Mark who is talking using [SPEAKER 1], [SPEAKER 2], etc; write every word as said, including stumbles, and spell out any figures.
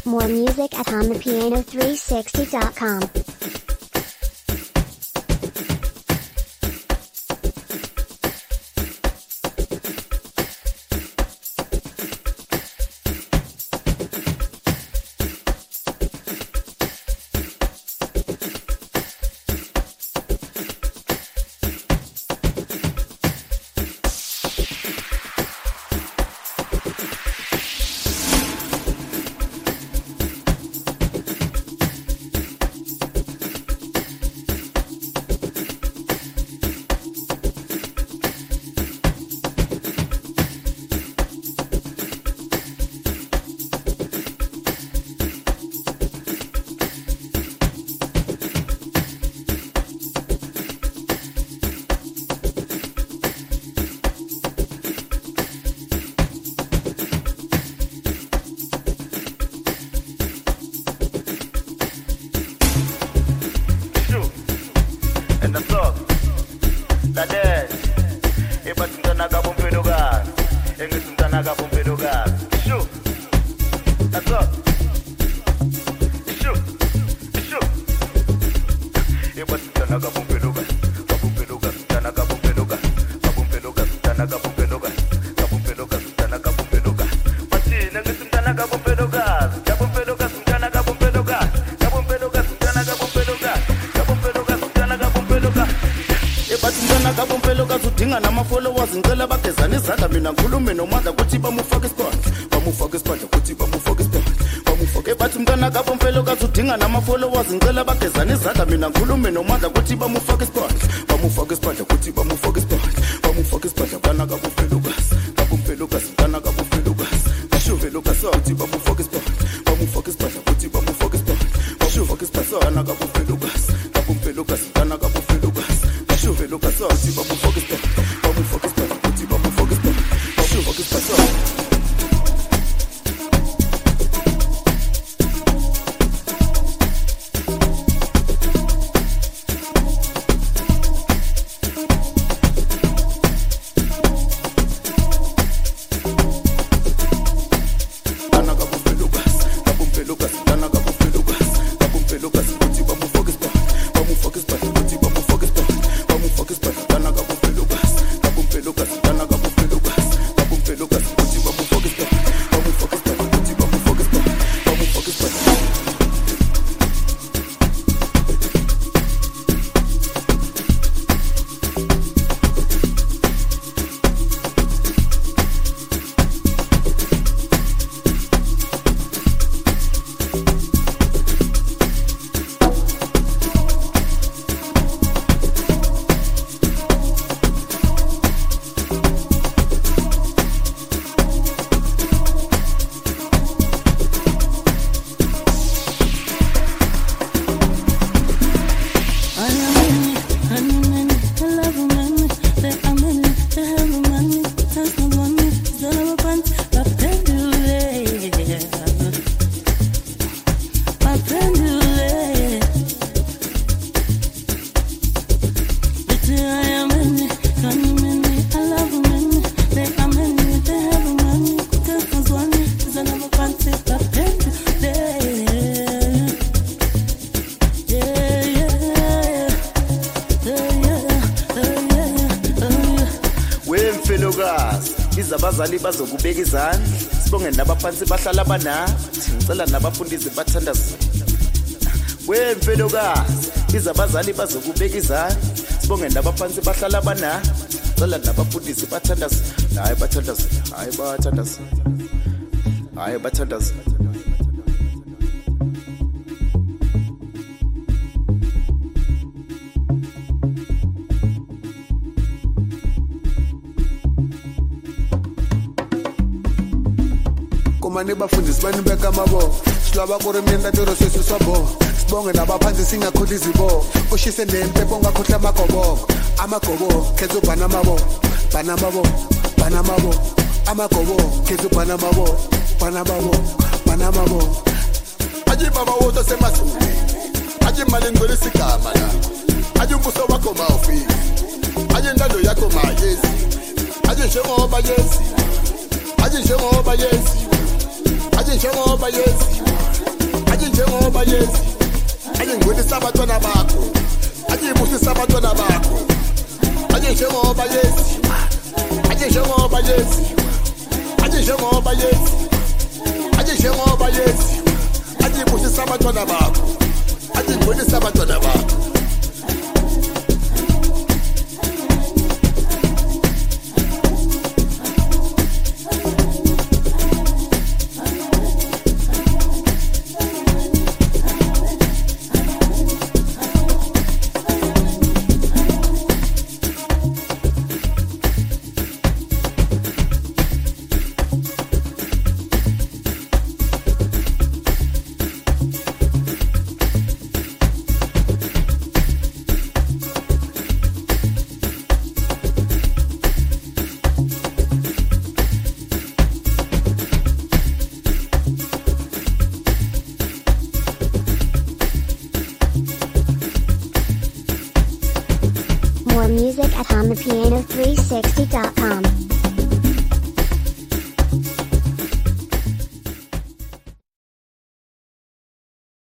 [SPEAKER 1] More music at on the piano three sixty dot com.
[SPEAKER 2] Followers ngicela bagezana izandla mina ngikhulume nomandla ukuthi bamufake isiphandla bamufake isiphandla ukuthi bamufake isiphandla bamufake isiphandla kana kabufelukazi kabufelukazi kana kabufelukazi bashuvelukazi ukuthi bamufake isiphandla bamufake isiphandla ukuthi bamufake isiphandla bamufake isiphandla kana kabufelukazi kabufelukazi kana kabufelukazi bashuvelukazi ukuthi bamufake isiphandla bamufake isiphandla ukuthi bamufake isiphandla bamufake isiphandla. Izabazali bazokubeka izandla sibonge nabaphansi bahlala banathi ngicela nabafundisi bathandaze wemfelokazi izabazali bazokubeka izandla sibonge nabaphansi bahlala banathi ngicela nabafundisi bathandaze hayi bathandaze hayi bathandaze hayi bathandaze.
[SPEAKER 3] Mane bafundisi banibeka amabo silaba kuremenda tero sesu sabo sibonge nabaphansi singakhulisa ibo ushise nempepho ungakhohla amagoboko amagobo kezo banamabo banamabo banamabo amagobo kezo banamabo banamabo banamabo aje baba woto semasi aje mali ngole sigama la aje umbuso wakho mawufika aje ndalo yakho mayezi aje njengoba yezi aje njengoba yezi aje njengoba yezi njengoba yezi ake ngibonisa abantwana bakho ake ngibusisa abantwana bakho ake njengoba yezi ake njengoba yezi ake njengoba yezi ake njengoba yezi ake ngibusisa abantwana bakho ake ngibonisa abantwana bakho.
[SPEAKER 1] More music at hum the piano three sixty dot com.